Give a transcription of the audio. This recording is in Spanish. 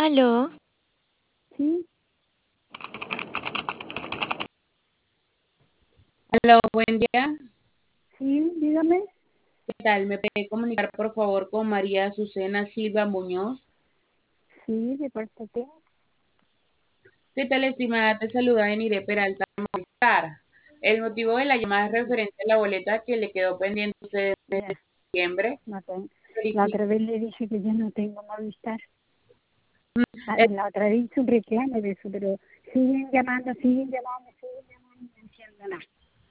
Aló, Sí, Hola, buen día. sí, dígame. ¿Qué tal? ¿Me puede comunicar, por favor, con María Azucena Silva Muñoz? Sí, de parte de... ¿Qué tal, estimada? Te saluda Enire Peralta Movistar. El motivo de la llamada es referente a la boleta que le quedó pendiente a usted en Ya, diciembre. no tengo. La Verifique. otra vez le dije que yo no tengo Movistar. La otra vez hice un reclamo de eso, pero siguen llamando, no entiendo nada.